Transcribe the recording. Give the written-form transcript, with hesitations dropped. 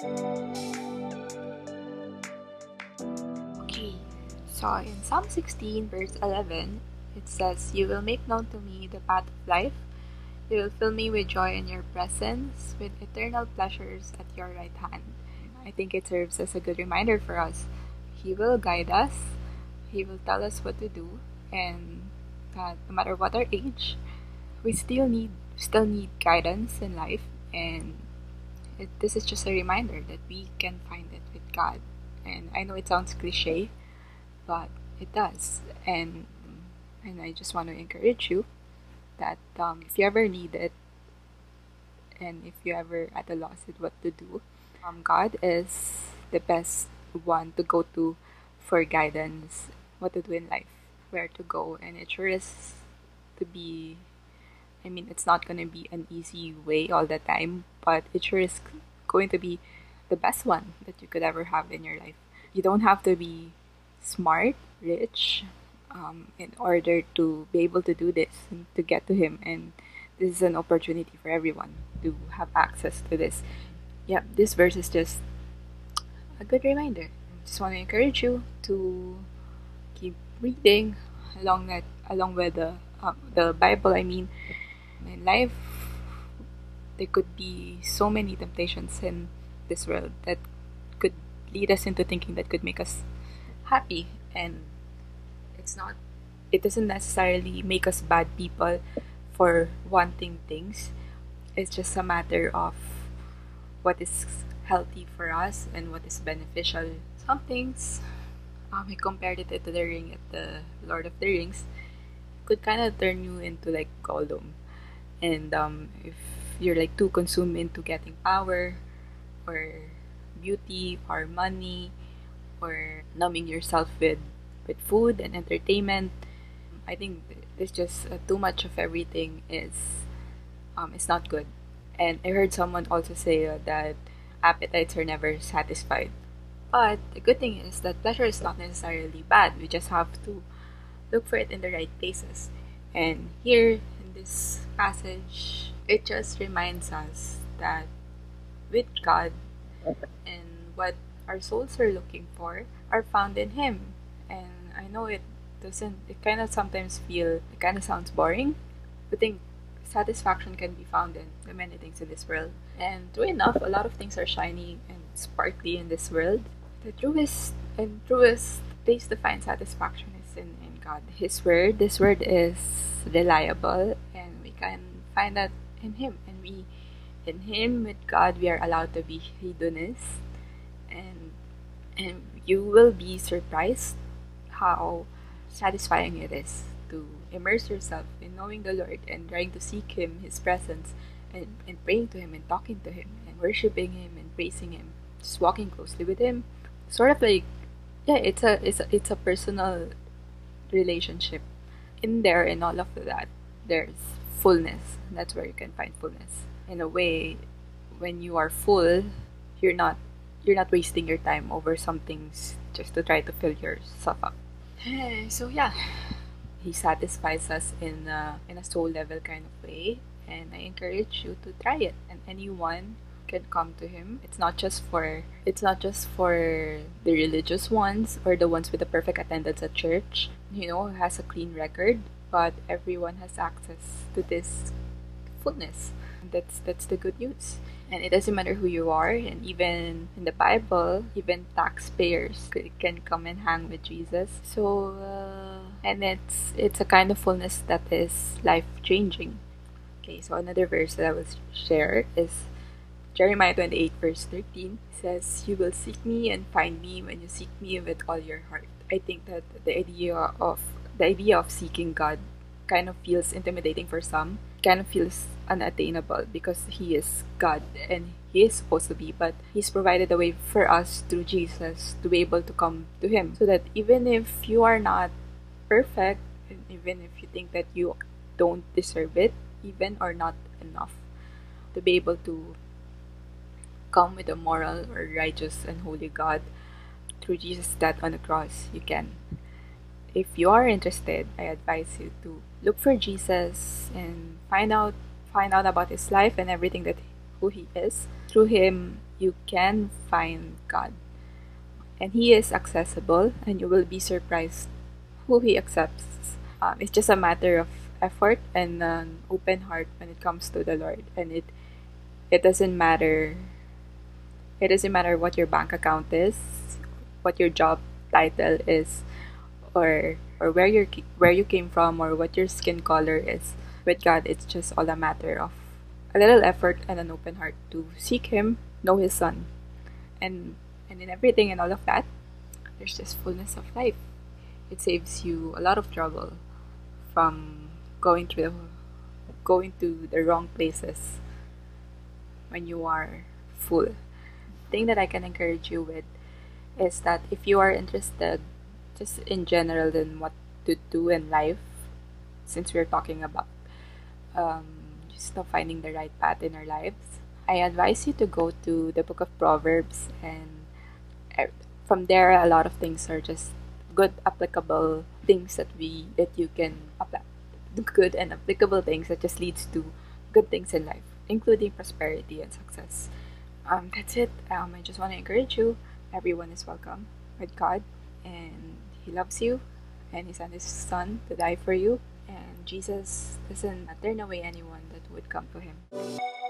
Okay, so in Psalm 16, verse 11, it says, "You will make known to me the path of life. You will fill me with joy in your presence, with eternal pleasures at your right hand." I think it serves as a good reminder for us. He will guide us, He will tell us what to do, and that no matter what our age, we still need guidance in life, and this is just a reminder that we can find it with God. And I know it sounds cliche, but it does. And I just want to encourage you that if you ever need it, and if you ever at a loss with what to do, God is the best one to go to for guidance, what to do in life, where to go, and it sure is to be. I mean, it's not gonna be an easy way all the time, but it sure is going to be the best one that you could ever have in your life. You don't have to be smart, rich, in order to be able to do this and to get to Him. And this is an opportunity for everyone to have access to this. Yeah, this verse is just a good reminder. Just want to encourage you to keep reading along with the Bible. I mean, in life, there could be so many temptations in this world that could lead us into thinking that could make us happy, and it's not. It doesn't necessarily make us bad people for wanting things. It's just a matter of what is healthy for us and what is beneficial. Some things, I compared it to the ring at the Lord of the Rings, could kind of turn you into like Gollum. And if you're like too consumed into getting power or beauty or money or numbing yourself with food and entertainment, I think there's just too much of everything is not good. And I heard someone also say that appetites are never satisfied. But the good thing is that pleasure is not necessarily bad. We just have to look for it in the right places. And here in this passage, it just reminds us that with God and what our souls are looking for are found in Him. And I know it kind of sometimes it kind of sounds boring, but think satisfaction can be found in the many things in this world. And true enough, a lot of things are shiny and sparkly in this world. The truest place to find satisfaction is in God. This word is reliable, and we can find that in Him. And in Him, with God, we are allowed to be hedonists, and you will be surprised how satisfying it is to immerse yourself in knowing the Lord and trying to seek Him, His presence, and praying to Him and talking to Him and worshiping Him and praising Him, just walking closely with Him. Sort of like, yeah, it's a personal relationship. In there, in all of that, there's fullness. That's where you can find fullness. In a way, when you are full, you're not wasting your time over some things just to try to fill yourself up. So yeah, He satisfies us in a soul level kind of way, and I encourage you to try it. And anyone can come to Him. It's not just for the religious ones or the ones with the perfect attendance at church, who has a clean record, but everyone has access to this fullness. That's the good news. And it doesn't matter who you are, and even in the Bible, even taxpayers can come and hang with Jesus. So, and it's a kind of fullness that is life changing. Okay, so another verse that I will share is Jeremiah 28 verse 13. It says, "You will seek me and find me when you seek me with all your heart." I think that the idea of seeking God kind of feels intimidating for some, kind of feels unattainable because He is God and He is supposed to be, but He's provided a way for us through Jesus to be able to come to Him, so that even if you are not perfect, and even if you think that you don't deserve it, even or not enough to be able to come with a moral or righteous and holy God through Jesus' death on the cross, you can. If you are interested, I advise you to look for Jesus and find out about His life and everything that who He is. Through Him, you can find God. And He is accessible, and you will be surprised who He accepts. It's just a matter of effort and an open heart when it comes to the Lord. And it doesn't matter. It doesn't matter what your bank account is, what your job title is, or where you came from, or what your skin color is. With God, it's just all a matter of a little effort and an open heart to seek Him, know His Son, and in everything and all of that, there's just fullness of life. It saves you a lot of trouble from going to the wrong places when you are full. Thing that I can encourage you with is that if you are interested just in general in what to do in life, since we're talking about um, just not finding the right path in our lives, I advise you to go to the book of Proverbs, and uh, from there a lot of things are just good applicable things that you can apply, good and applicable things that just leads to good things in life, including prosperity and success. That's it. I just want to encourage you. Everyone is welcome with God, and He loves you, and He sent His Son to die for you. And Jesus doesn't turn away anyone that would come to Him.